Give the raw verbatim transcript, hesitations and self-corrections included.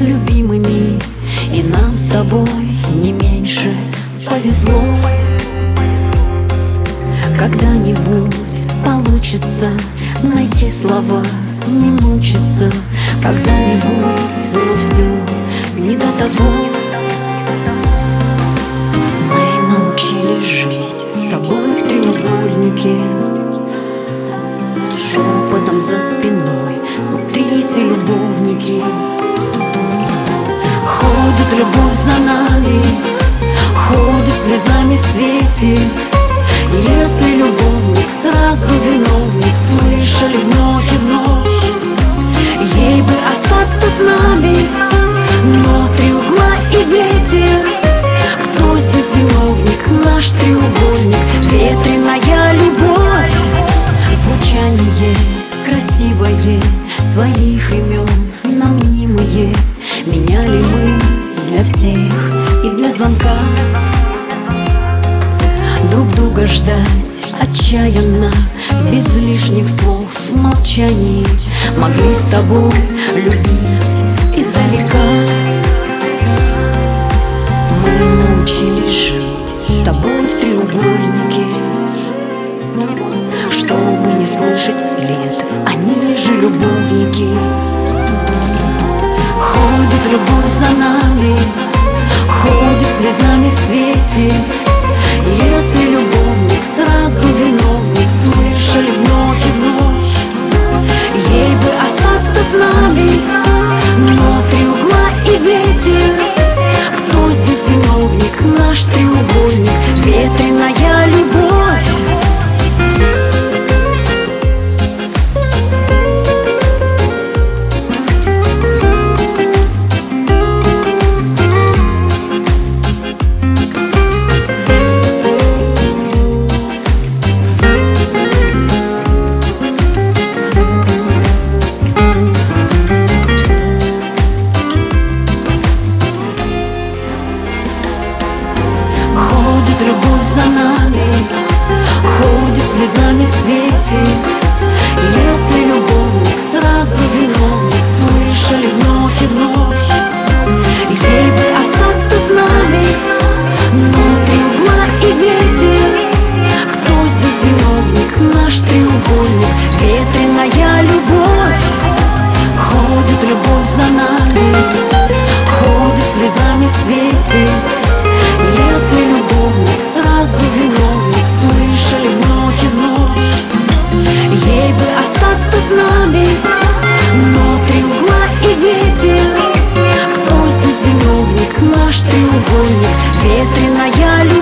любимыми, и нам с тобой не меньше повезло. Когда-нибудь получится найти слова, не мучиться когда-нибудь, но все не до того. Мы научились жить с тобой в треугольнике, шепотом за спиной смотрите любовники. Ходит любовь за нами, ходит, слезами светит. Если любовник, сразу виновник, слышали вновь и вновь. Ей бы остаться с нами, но три угла и ветер. Кто здесь виновник? Наш треугольник, ветреная любовь. Звучание красивое своих имен нам мнимые. Меняли мы для всех и для звонка. Друг друга ждать отчаянно, без лишних слов, в молчании. Могли с тобой любить издалека. Мы научились жить с тобой в треугольнике, чтобы не слышать вслед, они же любовники. Ходит любовь за нами, ходит, слезами светит. Если любовник, сразу виновник, слышали вновь и вновь. Ей бы остаться с нами, но три угла и ветер. Кто здесь виновник? Наш треугольник, ветреная любовь. Любовь за нами, ходит, слезами светит. Если любовник, сразу виновник, слышали вновь и вновь. Ей бы остаться с нами, но три угла и ветер. Кто здесь виновник? Наш треугольник, ветреная любовь. Ходит любовь за нами, ходит, слезами светит. Если любовник, сразу виновник, слышали вновь и вновь. Ей бы остаться с нами, но три угла и ветер. Кто здесь виновник? Наш треугольник, ветреная любовь.